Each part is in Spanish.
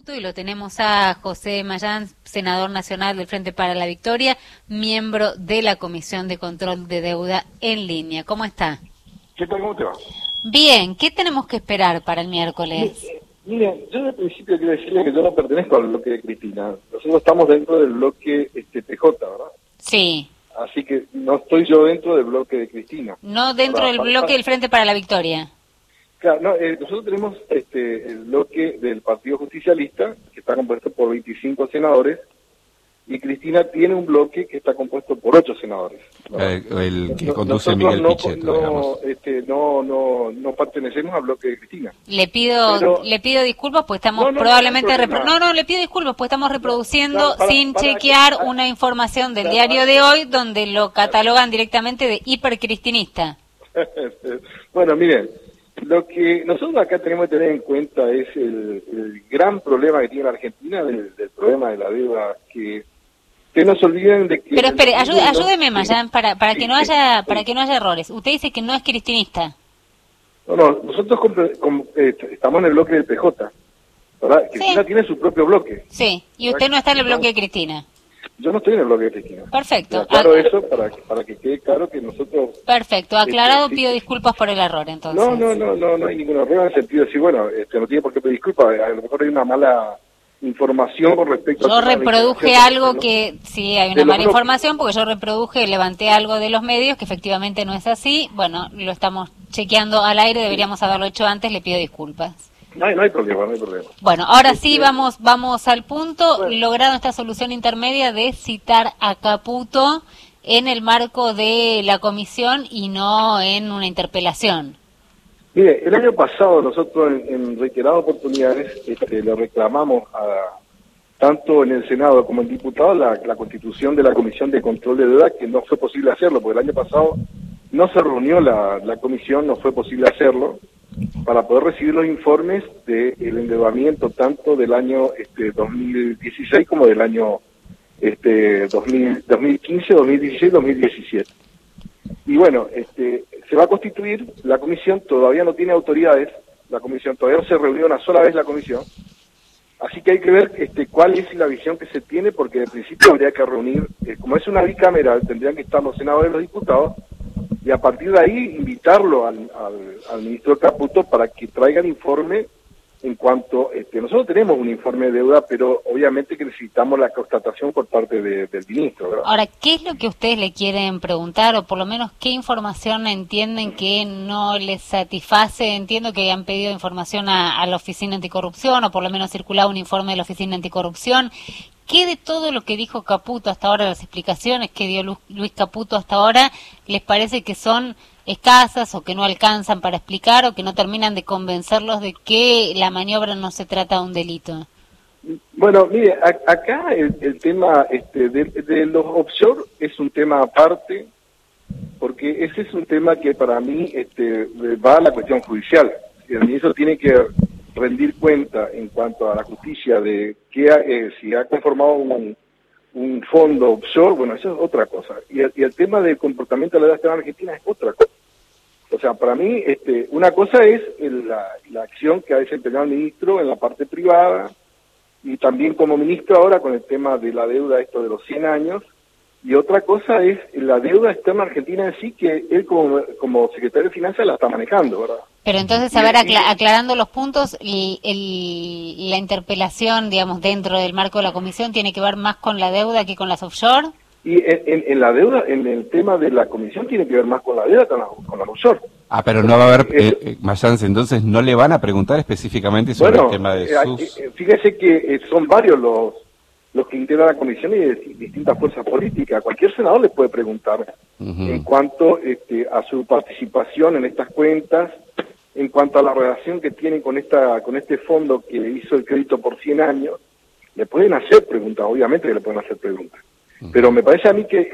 Caputo y lo tenemos a José Mayán, senador nacional del Frente para la Victoria, miembro de la Comisión de Control de Deuda en línea. ¿Cómo está? ¿Qué tal? ¿Cómo te va? Bien, ¿qué tenemos que esperar para el miércoles? Miren, yo al principio quiero decirle que yo no pertenezco al bloque de Cristina. Nosotros estamos dentro del bloque PJ, ¿verdad? Sí. Así que no estoy yo dentro del bloque de Cristina. No dentro del bloque del Frente para la Victoria. Claro, no, nosotros tenemos el bloque del Partido Justicialista, que está compuesto por 25 senadores, y Cristina tiene un bloque que está compuesto por 8 senadores. El que conduce Miguel Pichetto, digamos. No pertenecemos al bloque de Cristina. Le pido disculpas, pues estamos le pido disculpas, pues estamos reproduciendo sin chequear una información del diario de hoy donde lo catalogan directamente de hipercristinista. Bueno, miren, lo que nosotros acá tenemos que tener en cuenta es el gran problema que tiene la Argentina del problema de la deuda, que no se olviden de que... Pero espere, ayúdeme, Mayán, para que no haya errores. Usted dice que no es cristinista. No, nosotros estamos en el bloque del PJ, ¿verdad? Cristina tiene su propio bloque. Sí, y usted no está en el bloque de Cristina. Yo no estoy en el bloque de Cristina. Perfecto. Claro, eso para que quede claro que nosotros... Perfecto, aclarado, pido disculpas por el error, entonces. No hay ningún error en el sentido de decir, bueno, no tiene por qué pedir disculpas, a lo mejor hay una mala información con respecto a... Yo reproduje algo que, sí, hay una mala información, porque yo levanté algo de los medios, que efectivamente no es así. Bueno, lo estamos chequeando al aire, deberíamos haberlo hecho antes, le pido disculpas. No hay problema. Bueno, ahora sí vamos al punto. Bueno. Logrado esta solución intermedia de citar a Caputo en el marco de la comisión y no en una interpelación. Mire, el año pasado nosotros en reiteradas oportunidades le reclamamos tanto en el Senado como en diputados la constitución de la Comisión de Control de Deuda, que no fue posible hacerlo, porque el año pasado no se reunió la comisión, no fue posible hacerlo, para poder recibir los informes del endeudamiento tanto del año 2016 como del año 2015, 2016, 2017. Y bueno, se va a constituir, la comisión todavía no tiene autoridades, la comisión todavía no se reunió una sola vez la comisión, así que hay que ver cuál es la visión que se tiene, porque en principio habría que reunir, como es una bicameral, tendrían que estar los senadores y los diputados, y a partir de ahí invitarlo al ministro Caputo para que traiga el informe en cuanto... nosotros tenemos un informe de deuda, pero obviamente que necesitamos la constatación por parte del ministro, ¿verdad? Ahora, ¿qué es lo que ustedes le quieren preguntar, o por lo menos qué información entienden que no les satisface? Entiendo que han pedido información a la Oficina Anticorrupción, o por lo menos circulado un informe de la Oficina Anticorrupción. ¿Qué de todo lo que dijo Caputo hasta ahora, las explicaciones que dio Luis Caputo hasta ahora, les parece que son escasas o que no alcanzan para explicar o que no terminan de convencerlos de que la maniobra no se trata de un delito? Bueno, mire, acá el tema de los offshore es un tema aparte, porque ese es un tema que para mí va a la cuestión judicial, y eso tiene que rendir cuenta en cuanto a la justicia de que si ha conformado un fondo offshore, bueno, eso es otra cosa. Y el tema del comportamiento de la deuda externa argentina es otra cosa. O sea, para mí, una cosa es la acción que ha desempeñado el ministro en la parte privada, y también como ministro ahora con el tema de la deuda, de los 100 años, y otra cosa es la deuda externa argentina en sí, que él como secretario de Finanzas la está manejando, ¿verdad? Pero entonces, a ver, aclarando los puntos, la interpelación, digamos, dentro del marco de la comisión, ¿tiene que ver más con la deuda que con las offshore? Y en la deuda, en el tema de la comisión, tiene que ver más con la deuda que con la offshore. Ah, pero no va a haber, Mayans, entonces no le van a preguntar específicamente sobre el tema de sus... Fíjese que son varios los que integran la comisión y de distintas fuerzas políticas. Cualquier senador le puede preguntar en cuanto a su participación en estas cuentas, en cuanto a la relación que tienen con este fondo que hizo el crédito por 100 años. Le pueden hacer preguntas, obviamente que le pueden hacer preguntas. Pero me parece a mí que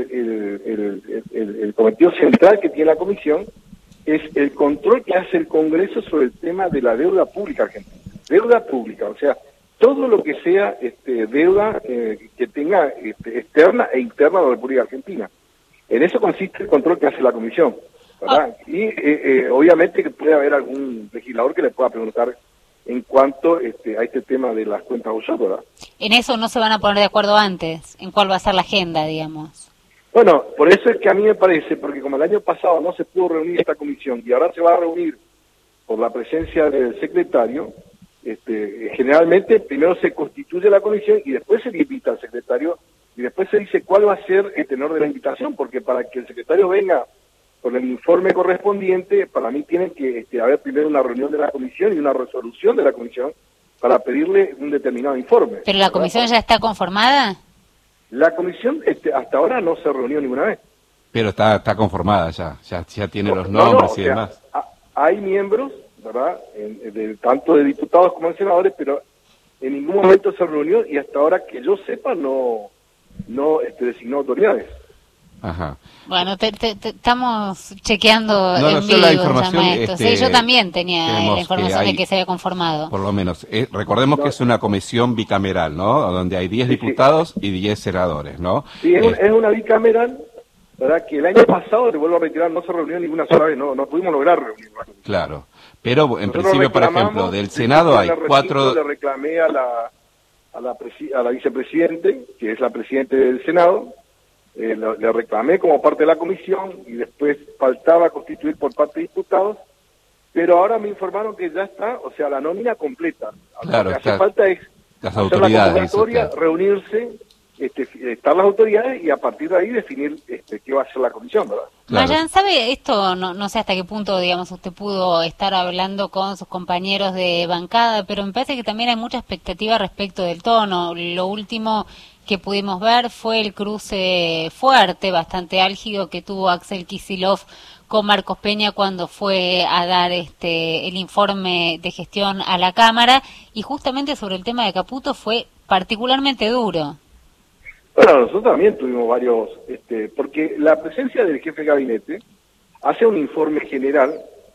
el cometido central que tiene la comisión es el control que hace el Congreso sobre el tema de la deuda pública argentina. Deuda pública, o sea, todo lo que sea deuda que tenga externa e interna de la República Argentina. En eso consiste el control que hace la comisión, ¿verdad? Y obviamente que puede haber algún legislador que le pueda preguntar en cuanto a este tema de las cuentas offshore, ¿verdad? En eso no se van a poner de acuerdo antes, en cuál va a ser la agenda, digamos. Bueno, por eso es que a mí me parece, porque como el año pasado no se pudo reunir esta comisión y ahora se va a reunir por la presencia del secretario, generalmente primero se constituye la comisión y después se le invita al secretario y después se dice cuál va a ser el tenor de la invitación, porque para que el secretario venga con el informe correspondiente, para mí tiene que haber primero una reunión de la comisión y una resolución de la comisión para pedirle un determinado informe. ¿Pero la comisión ya está conformada? La comisión hasta ahora no se reunió ninguna vez. Pero está conformada ya tiene los nombres y demás. Hay miembros, ¿verdad?, tanto de diputados como de senadores, pero en ningún momento se reunió y hasta ahora que yo sepa no designó autoridades. Ajá. Bueno, estamos chequeando en vivo, la información, sí, yo también tenía la información de que se había conformado. Por lo menos, recordemos que es una comisión bicameral, ¿no? Donde hay 10 diputados y 10 senadores, ¿no? Sí, es una bicameral, ¿verdad? Que el año pasado, te vuelvo a retirar, no se reunió ninguna sola vez, no pudimos lograr reunir. Claro, pero en principio, por ejemplo, del Senado hay 4... Le reclamé a la vicepresidente, que es la presidenta del Senado, le reclamé como parte de la comisión y después faltaba constituir por parte de diputados, pero ahora me informaron que ya está, o sea, la nómina completa. Claro, lo que hace falta es las autoridades, reunirse, estar las autoridades y a partir de ahí definir qué va a ser la comisión, ¿verdad? Claro. Mayan, ¿sabe esto? No sé hasta qué punto, digamos, usted pudo estar hablando con sus compañeros de bancada, pero me parece que también hay mucha expectativa respecto del tono. Lo último que pudimos ver fue el cruce fuerte, bastante álgido, que tuvo Axel Kicillof con Marcos Peña cuando fue a dar el informe de gestión a la Cámara, y justamente sobre el tema de Caputo fue particularmente duro. Bueno, nosotros también tuvimos varios, porque la presencia del jefe de gabinete hace un informe general.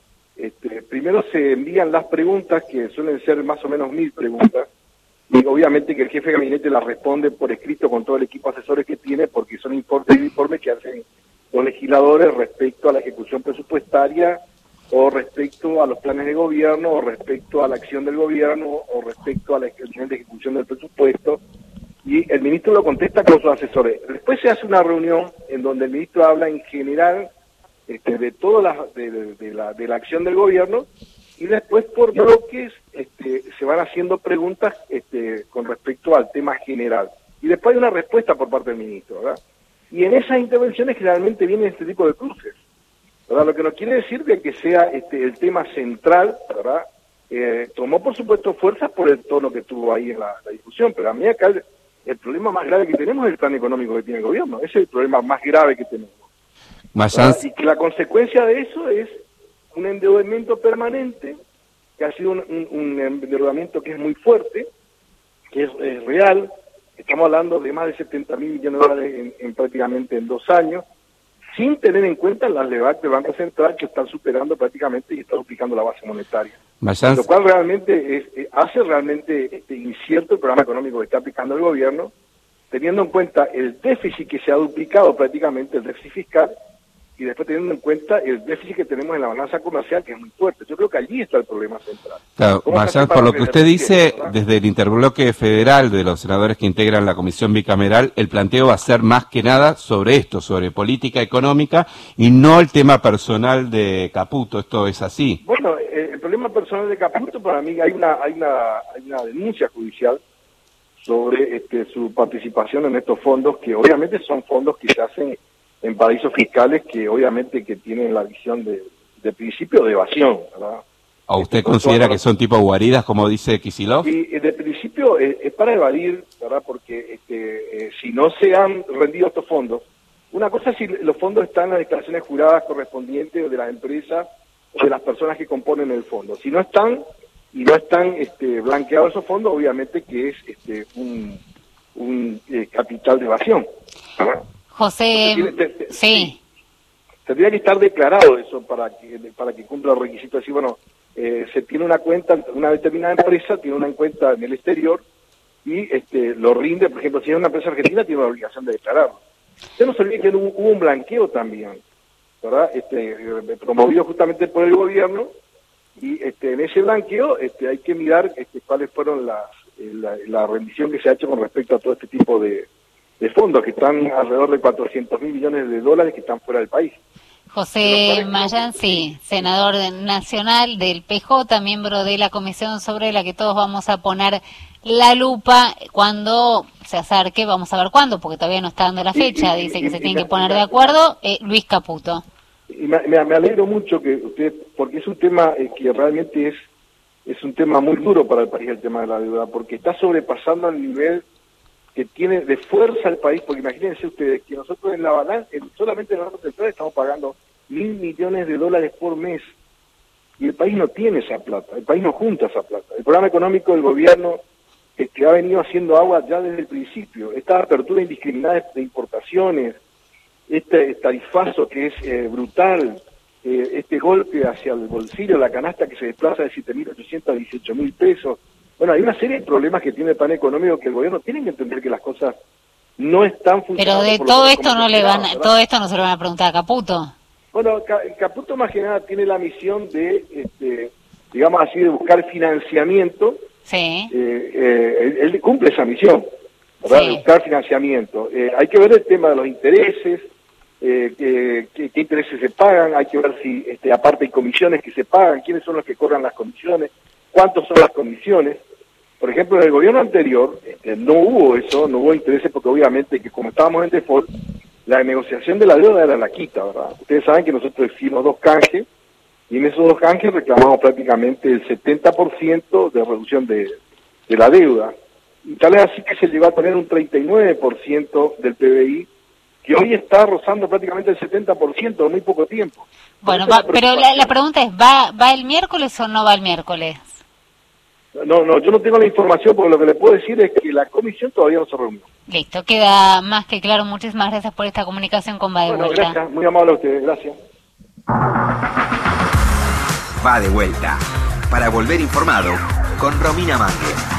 Primero se envían las preguntas, que suelen ser más o menos 1000 preguntas, y obviamente que el jefe de gabinete las responde por escrito con todo el equipo de asesores que tiene, porque son informes que hacen los legisladores respecto a la ejecución presupuestaria, o respecto a los planes de gobierno, o respecto a la acción del gobierno, o respecto a la ejecución del presupuesto, y el ministro lo contesta con sus asesores. Después se hace una reunión en donde el ministro habla en general de toda de la acción del gobierno, y después por bloques se van haciendo preguntas con respecto al tema general. Y después hay una respuesta por parte del ministro, ¿verdad? Y en esas intervenciones generalmente vienen este tipo de cruces, ¿verdad? Lo que no quiere decir que sea el tema central, ¿verdad? Tomó por supuesto fuerza por el tono que tuvo ahí en la discusión, pero a mí acá el problema más grave que tenemos es el plan económico que tiene el gobierno. Ese es el problema más grave que tenemos. Y que la consecuencia de eso es un endeudamiento permanente, que ha sido un endeudamiento que es muy fuerte, que es real. Estamos hablando de más de 70.000 millones de dólares prácticamente en 2 años, sin tener en cuenta las levadas del Banco Central, que están superando prácticamente y están duplicando la base monetaria. Lo cual realmente hace realmente incierto el programa económico que está aplicando el gobierno, teniendo en cuenta el déficit que se ha duplicado prácticamente, el déficit fiscal, y después teniendo en cuenta el déficit que tenemos en la balanza comercial, que es muy fuerte. Yo creo que allí está el problema central. Claro, Mayan, por lo que usted dice, desde el interbloque federal de los senadores que integran la comisión bicameral, el planteo va a ser más que nada sobre esto, sobre política económica, y no el tema personal de Caputo. ¿Esto es así? Bueno, el problema personal de Caputo, para mí hay una denuncia judicial sobre su participación en estos fondos, que obviamente son fondos que se hacen en paraísos fiscales, que obviamente que tienen la visión de principio de evasión, ¿verdad? ¿O usted considera que son tipo guaridas, como dice Kicillof? Y de principio es para evadir, ¿verdad? Porque si no se han rendido estos fondos, una cosa es si los fondos están en las declaraciones juradas correspondientes de las empresas o de las personas que componen el fondo. Si no están y no están blanqueados esos fondos, obviamente que es un capital de evasión, ¿verdad? José, sí. Tendría que estar declarado eso para que cumpla los requisitos. Decir, bueno, se tiene una cuenta, una determinada empresa tiene una cuenta en el exterior y lo rinde, por ejemplo, si es una empresa argentina tiene la obligación de declararlo. Usted no se olvide que hubo un blanqueo también, ¿verdad? Promovido justamente por el gobierno, Y en ese blanqueo hay que mirar cuáles fueron la rendición que se ha hecho con respecto a todo este tipo de fondos, que están alrededor de 400.000 millones de dólares que están fuera del país. José Mayán, sí, senador nacional del PJ, miembro de la comisión sobre la que todos vamos a poner la lupa cuando se acerque, vamos a ver cuándo, porque todavía no está dando la fecha, dice que se tiene que poner de acuerdo, Luis Caputo. Y me alegro mucho que usted, porque es un tema que realmente es un tema muy duro para el país, el tema de la deuda, porque está sobrepasando el nivel que tiene de fuerza el país, porque imagínense ustedes que nosotros en la balanza, solamente en el Banco Central estamos pagando $1.000 millones por mes, y el país no tiene esa plata, el país no junta esa plata. El programa económico del gobierno ha venido haciendo agua ya desde el principio, esta apertura indiscriminada de importaciones, este tarifazo que es brutal, este golpe hacia el bolsillo, la canasta que se desplaza de 7.800 a 18.000 pesos. Bueno, hay una serie de problemas que tiene el plan económico que el gobierno tiene que entender que las cosas no están funcionando. Pero de todo esto no todo esto no se lo van a preguntar a Caputo. Bueno, Caputo más que nada tiene la misión de, digamos así, de buscar financiamiento. Sí. Él cumple esa misión, ¿verdad? Sí. De buscar financiamiento. Hay que ver el tema de los intereses, qué intereses se pagan, hay que ver si, aparte hay comisiones que se pagan, quiénes son los que cobran las comisiones, cuántos son las comisiones. Por ejemplo, en el gobierno anterior no hubo eso, no hubo intereses, porque obviamente que como estábamos en default, la negociación de la deuda era la quita, ¿verdad? Ustedes saben que nosotros hicimos 2 canjes, y en esos 2 canjes reclamamos prácticamente el 70% de reducción de la deuda. Y tal es así que se llegó a tener un 39% del PBI, que hoy está rozando prácticamente el 70% en muy poco tiempo. Bueno, pero la pregunta es, ¿va el miércoles o no va el miércoles? No, yo no tengo la información, porque lo que le puedo decir es que la comisión todavía no se reunió. Listo, queda más que claro. Muchísimas gracias por esta comunicación con Va de Vuelta. Gracias, muy amable a ustedes, gracias. Va de Vuelta, para volver informado con Romina Mangel.